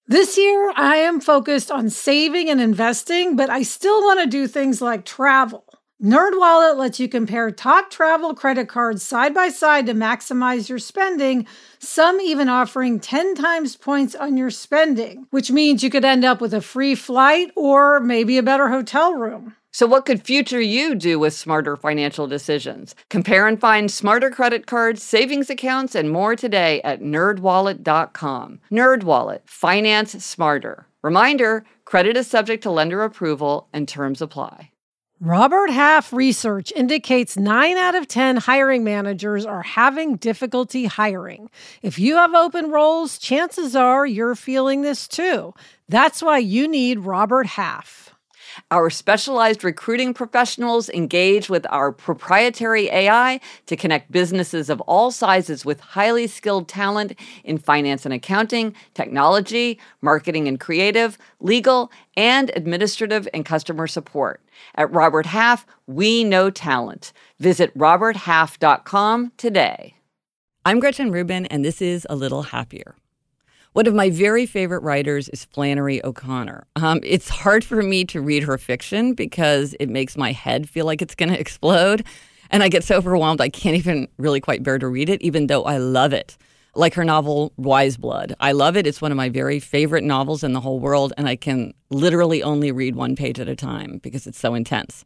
This year, I am focused on saving and investing, but I still want to do things like travel. NerdWallet lets you compare top travel credit cards side by side to maximize your spending, some even offering 10 times points on your spending, which means you could end up with a free flight or maybe a better hotel room. So what could future you do with smarter financial decisions? Compare and find smarter credit cards, savings accounts, and more today at nerdwallet.com. NerdWallet, finance smarter. Reminder, credit is subject to lender approval and terms apply. Robert Half research indicates 9 out of 10 hiring managers are having difficulty hiring. If you have open roles, chances are you're feeling this too. That's why you need Robert Half. Our specialized recruiting professionals engage with our proprietary AI to connect businesses of all sizes with highly skilled talent in finance and accounting, technology, marketing and creative, legal, and administrative and customer support. At Robert Half, we know talent. Visit roberthalf.com today. I'm Gretchen Rubin, and this is A Little Happier. One of my very favorite writers is Flannery O'Connor. It's hard for me to read her fiction because it makes my head feel like it's going to explode. And I get so overwhelmed I can't even really quite bear to read it, even though I love it. Like her novel, Wise Blood. I love it. It's one of my very favorite novels in the whole world, and I can literally only read one page at a time because it's so intense.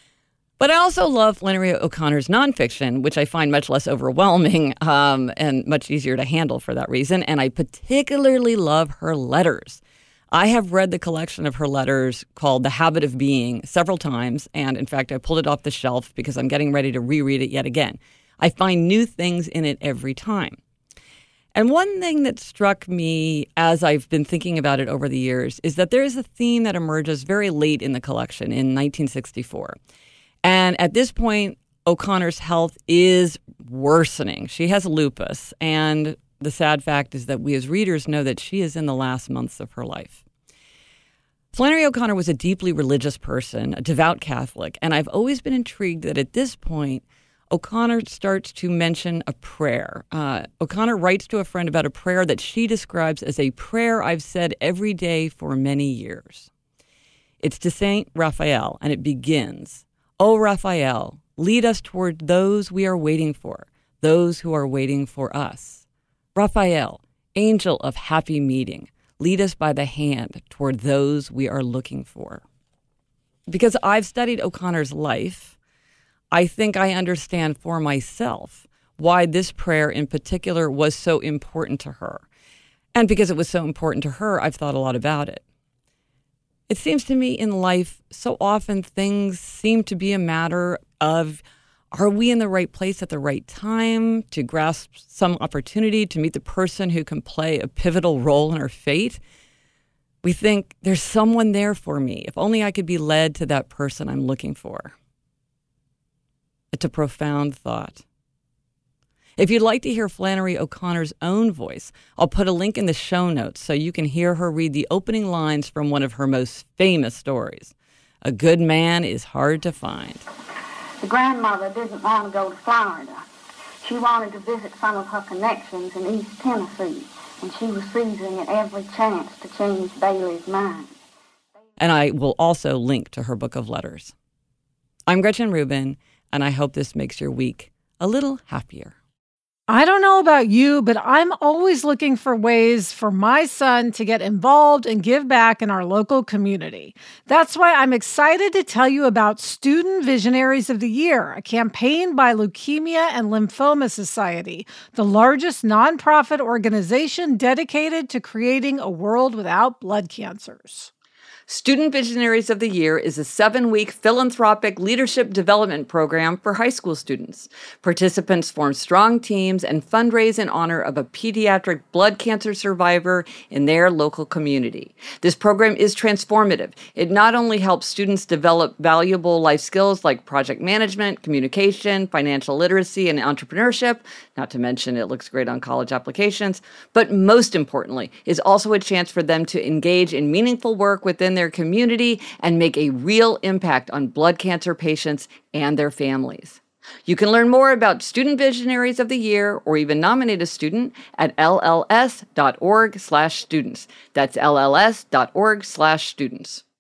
But I also love Flannery O'Connor's nonfiction, which I find much less overwhelming and much easier to handle for that reason. And I particularly love her letters. I have read the collection of her letters called The Habit of Being several times. And in fact, I pulled it off the shelf because I'm getting ready to reread it yet again. I find new things in it every time. And one thing that struck me as I've been thinking about it over the years is that there is a theme that emerges very late in the collection in 1964. And at this point, O'Connor's health is worsening. She has lupus, and the sad fact is that we as readers know that she is in the last months of her life. Flannery O'Connor was a deeply religious person, a devout Catholic, and I've always been intrigued that at this point, O'Connor starts to mention a prayer. O'Connor writes to a friend about a prayer that she describes as a prayer I've said every day for many years. It's to Saint Raphael, and it begins, "O Raphael, lead us toward those we are waiting for, those who are waiting for us. Raphael, angel of happy meeting, lead us by the hand toward those we are looking for." Because I've studied O'Connor's life, I think I understand for myself why this prayer in particular was so important to her. And because it was so important to her, I've thought a lot about it. It seems to me in life, so often things seem to be a matter of, are we in the right place at the right time to grasp some opportunity to meet the person who can play a pivotal role in our fate? We think, there's someone there for me. If only I could be led to that person I'm looking for. It's a profound thought. If you'd like to hear Flannery O'Connor's own voice, I'll put a link in the show notes so you can hear her read the opening lines from one of her most famous stories. A good man is hard to find. The grandmother didn't want to go to Florida. She wanted to visit some of her connections in East Tennessee, and she was seizing at every chance to change Bailey's mind. And I will also link to her book of letters. I'm Gretchen Rubin, and I hope this makes your week a little happier. I don't know about you, but I'm always looking for ways for my son to get involved and give back in our local community. That's why I'm excited to tell you about Student Visionaries of the Year, a campaign by Leukemia and Lymphoma Society, the largest nonprofit organization dedicated to creating a world without blood cancers. Student Visionaries of the Year is a 7-week philanthropic leadership development program for high school students. Participants form strong teams and fundraise in honor of a pediatric blood cancer survivor in their local community. This program is transformative. It not only helps students develop valuable life skills like project management, communication, financial literacy, and entrepreneurship, not to mention it looks great on college applications, but most importantly, is also a chance for them to engage in meaningful work within their community and make a real impact on blood cancer patients and their families. You can learn more about Student Visionaries of the Year or even nominate a student at lls.org/students. That's lls.org/students.